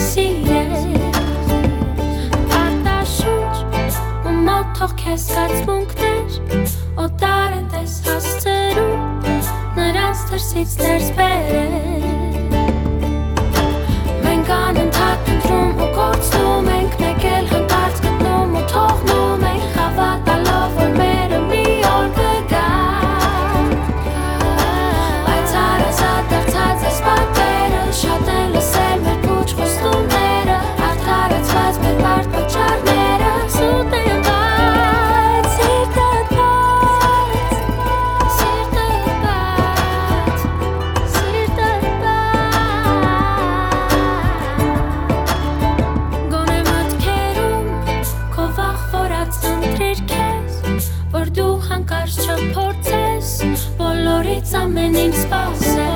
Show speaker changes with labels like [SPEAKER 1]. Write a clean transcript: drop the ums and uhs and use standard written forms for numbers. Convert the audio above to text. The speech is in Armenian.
[SPEAKER 1] սիրել Արտաշուչ ու մոտ թող քեզ զգացմունքներ Օտար են տես հասցրում Նրանց դրսից ներս բերել Մենք անընդհատ ընտրում ու կորցնում ենք Մեկ էլ հանկարծ գտնում ու թողնում ենք Հավատալով որ մերը մի օր կգա Բայց հարազատ դարձած ես պատերը Շատ են լսել մեր փուչ խոստումները Արդարացված մեր բարդ պատճառները Սուտ են բայց սիրտդ բաց Սիրտդ բաց Սիրտդ բաց Գոնե մտքերում քո վախ որած ընտրիր քեզ Որ դու հանկարծ չփորձես Բոլորից ամեն ինչ սպասես